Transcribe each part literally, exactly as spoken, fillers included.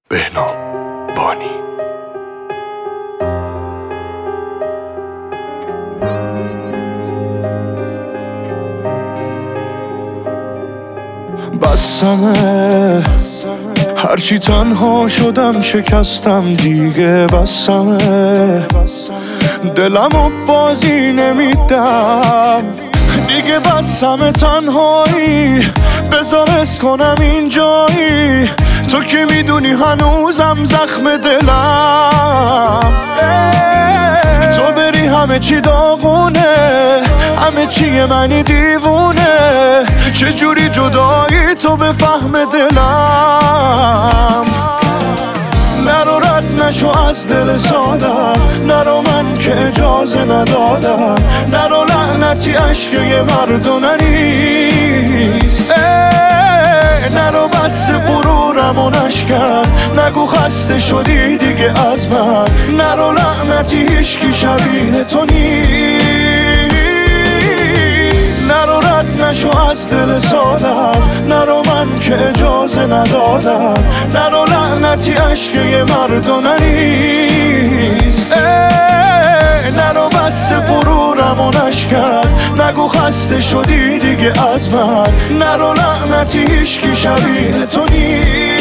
بهنام بانی. بسمه هرچی تنها شدم شکستم دیگه، بسمه دلمو بازی نمیدم دیگه، بسمه تنهایی بذار اس کنم اینجایی، تو که میدونی هنوزم زخم دلم، تو بری همه چی داغونه، همه چی منی دیوونه، چجوری جدایی تو به فهم دلم، نرو رد نشو از دل سادم، نرو من که اجازه ندادم، نرو لعنتی عشق یه مرد و نریز، نرو بس غرورم و نشکن، نگو خسته شدی دیگه از من، نرو لعنتی هیچکی شبیه تو نیست، نرو رد نشو از دل سادم، نرو من که اجازه ندادم، نرو لعنتی عشق یه مرد و نریز، نرو بس غرورم و نشکن، نگو خسته شدی دیگه از من، نرو لعنتی هیچکی شبیه تو نیست.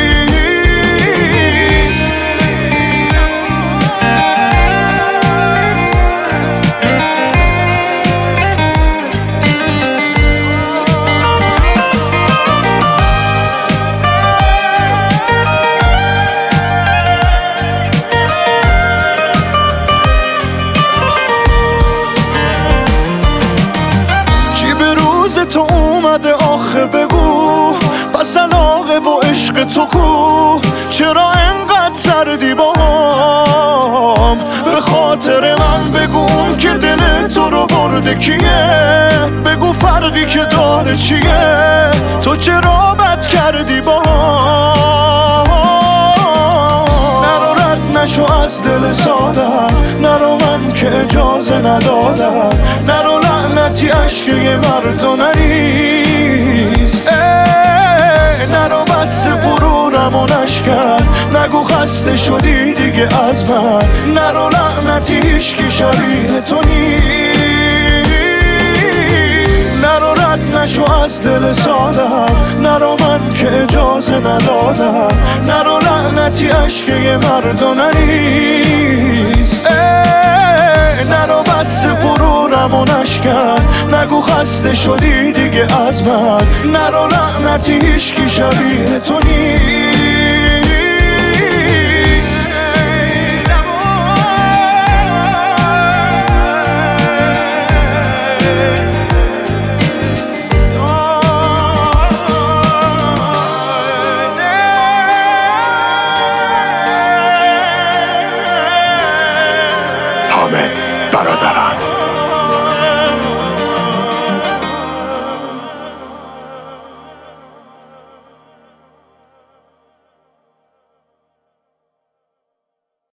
تو اومده آخه بگو، پس علاقه با عشق تو کو، چرا انقدر سردی با هم، به خاطر من بگو که دل تو رو برده کیه، بگو فرقی که داره چیه، تو چرا بد کردی با هم، نرو رد نشو از دل سادم، نرو من که اجازه ندادم، نرو لعنتی عشق یه مرد و نریز، نرو بس غرورم و نشکن، نگو خسته شدی دیگه از من، نرو لعنتی هیچکی شبیه تو نیست، نرو رد نشو از دل سادم، نرو من که اجازه ندادم، نرو لعنتی عشق یه مرد و نریز، نرو بس غرورم و نشکن، نگو خسته شدی دیگه از من، نرو لعنتی هیچکی شبیه تو نیست.